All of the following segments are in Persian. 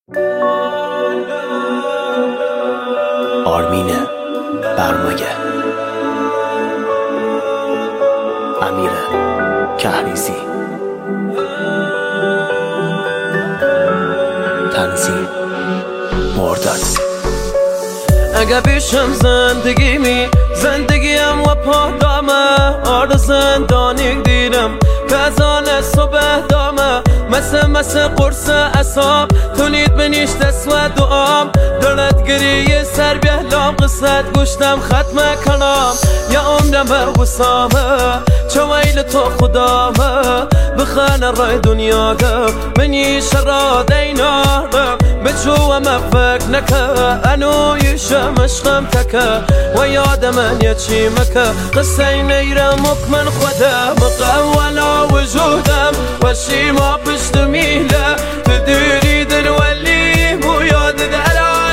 آرمین برمگه، امیر کهریزی، تنظیم مرداد. اگه پیشم زندگیم و پادامه، آرد زندانی دیدم کازان صبح دامه، مثل قرص اصاب تولید بنیش دست و دعام، دلت گریه سر بیهلام قصت گوشتم ختم کنم، یا عمرم وسامه چه ویل تو خدامه، بخانه رای دنیا ده منی شرا دیناره، بچو مفک نکه انو یشم عشقم تکه، و یاد من یچی مکه قصه نیرم من خودم مقولا وجودم و شیما پشت میله، تدیری دل ولیم و یاد در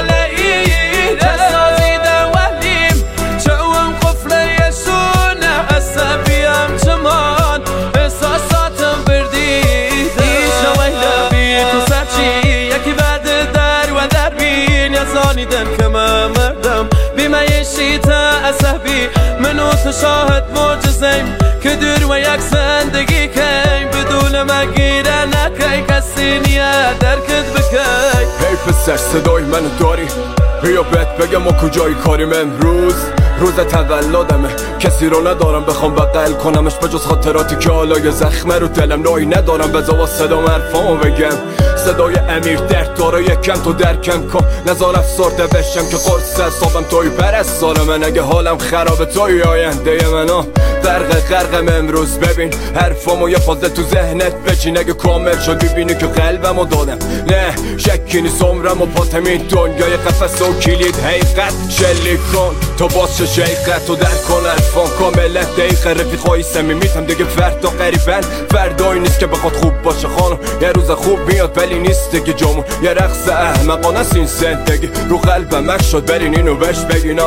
علیم تسازی در ولیم، چوم قفل یسونه عصبیم چمان احساساتم بردید ایشا ویله بی تو سرچی یکی بعد در و در بین یزانیدن که من مردم بیمایشی تا عصبی منو تو شاهد معجزیم که دور و یک زندگی کیم بدون مگیره نکی کسی نیه درکت بکی. هی پسر صدای منو داری؟ بیا بهت بگم ما کجایی کاریم امروز، روز تولدمه، کسی رو ندارم بخوام بغل کنمش بجز خاطراتی که حالا یه زخمه رو دلم، نایی ندارم بذار صدا حرفامو بگم، صدای امیر درد داره یکم تو درکم کن، نزار افسرده بشم که قرص حسابم توی پرستاره من، اگه حالم خرابه توی آینده منو غرقم امروز، ببین حرفامو یه فازه تو ذهنت بچین، اگه کامل شد ببینی که قلبمو دادم، نه شکی نیست عمرم و پاتم این دنیای قفس و کلید حقیقت شلیک کن تو باز چه شیقت تو در کن الفان کاملت دقیقه، رفیقای صمیمیتم دیگه فردا قریبن، فردایی نیست که بخواد خوب باشه خانم، یه روز خوب میاد ولی نیست دیگه جامون، یه رقص احمقانه است این زندگی، رو قلبم اخ شد برین اینو بهش بگین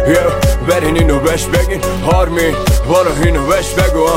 برین اینو بهش بگین آرمین بارو اینو بهش بگو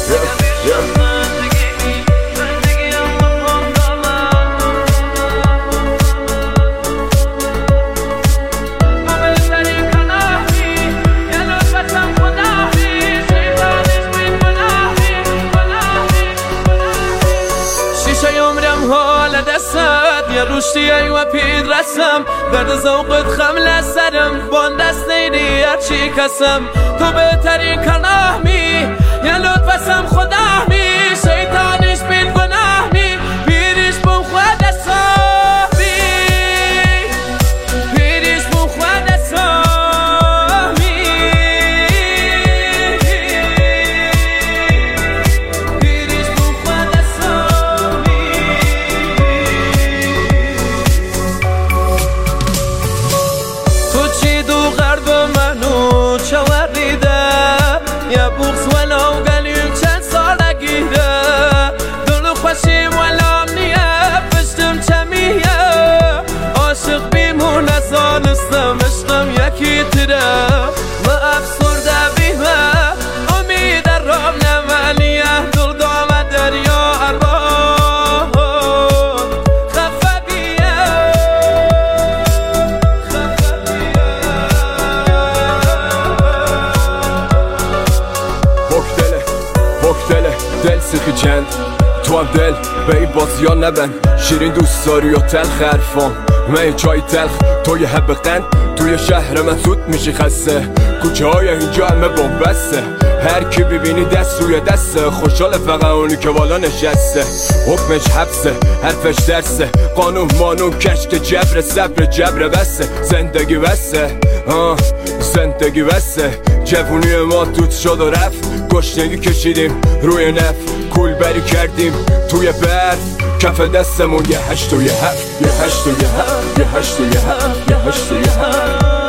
یه روشتی و پید رسم درد زوقت خمل سرم بان دست نیدی هرچی کسم، تو بهترین کناهمی یه لطفسم خداهمی، شیطانش بید گناهمی پیریش بون خود صاحبی، پیریش بون خود صاحبی، پیریش بون خود صاحبی. یا بغض ولو قلیم چند سال گیره، دلو خوشیم ولام نیه پشتم چمیه، عاشق بیمون ازانستم عشقم یکی تره، ما افسرده بیمه امید رام نمانیه، دل دام دریا ارباب خفه بیه دل سیخی چند تو هم دل به این بازی ها نبن، شیرین دوست داری و تلخ حرفام من چای تلخ توی حب قند، توی شهر من زود میشی خسته، کوچه های اینجا همه بومبسته، هر کی ببینی دست روی دسته، خوشحال فقط اونی که بالا نشسته، حکمش حبسه حرفش درسه، قانون مانون کشک جبر صبر جبر بسته، زندگی بسته زندگی بسته، جوونی ما توت شد و رفت، گشنگی کشیدیم روی نف، کول بری کردیم توی برف، کف دستمون یه هشت و یه هفت، یه هشت و یه هفت، یه هشت و یه هفت، یه هشت و یه هفت.